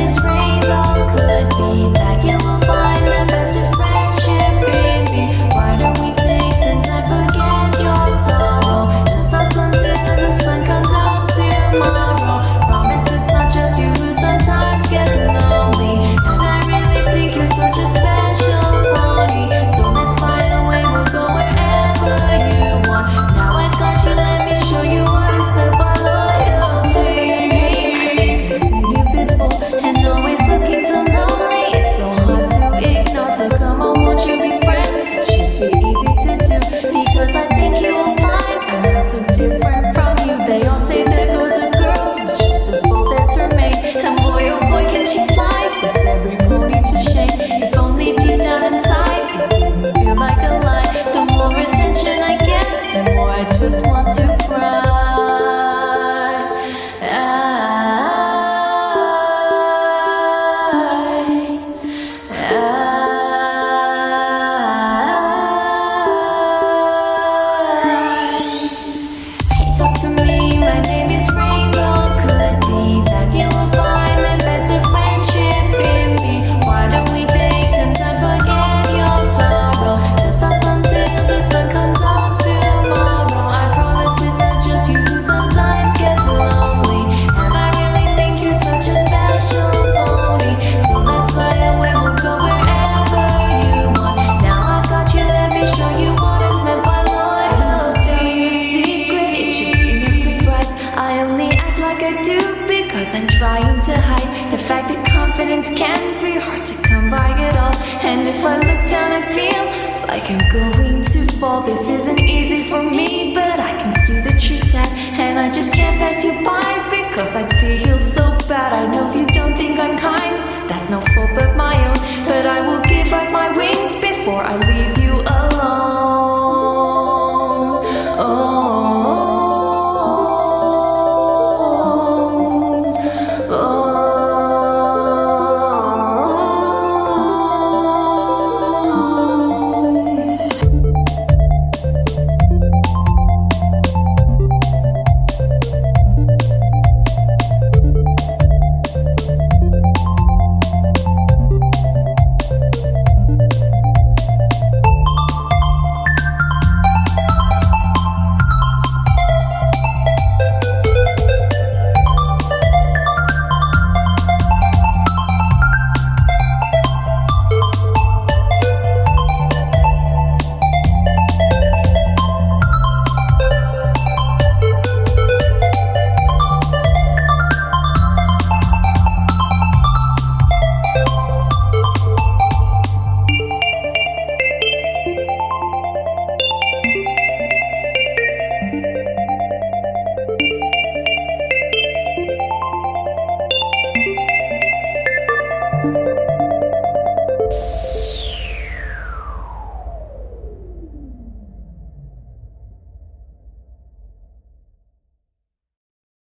is rainbow. Could be that you will find the best of friendship in me. Why don't we take some time, forget your sorrow? Just us until the sun comes up tomorrow. Promise it's not just you who sometimes gets lonely, and I really think you're such a special pony. So let's fly away, we'll go wherever you want. Now I've got you, let me show you what is meant by loyalty. I've seen you before, and always looking so lonely. It's so hard to ignore, so come on, won't you be friends? It should be easy to do, because I think you will find I'm not so different from you. They all say there goes a girl who's just as bold as her mate, and boy oh boy can she fly, puts every pony to shame. If only deep down inside it didn't feel like a lie. The more attention I get, the more I just want to cry. Hey, talk to me, my name is Rainbow. Could be that you will find the best of friendship in me. Why don't we take some time, forget your sorrow? Just us until the sun comes up tomorrow. I promise it's not just you who sometimes gets lonely, and I really think you're such a special pony. So let's fly away, we'll go wherever you want. Now I've got you, let me show you what is meant by loyalty. To tell you a secret, it should be no surprise. I only act like I do because I'm trying to hide the fact that confidence can be hard to come by at all. And if I look down, I feel like I'm going to fall. This isn't easy for me, but I can see that you're sad, and I just can't pass you by because I'd feel so bad. I know you don't think I'm kind, that's no fault but my own, but I will give up my wings before I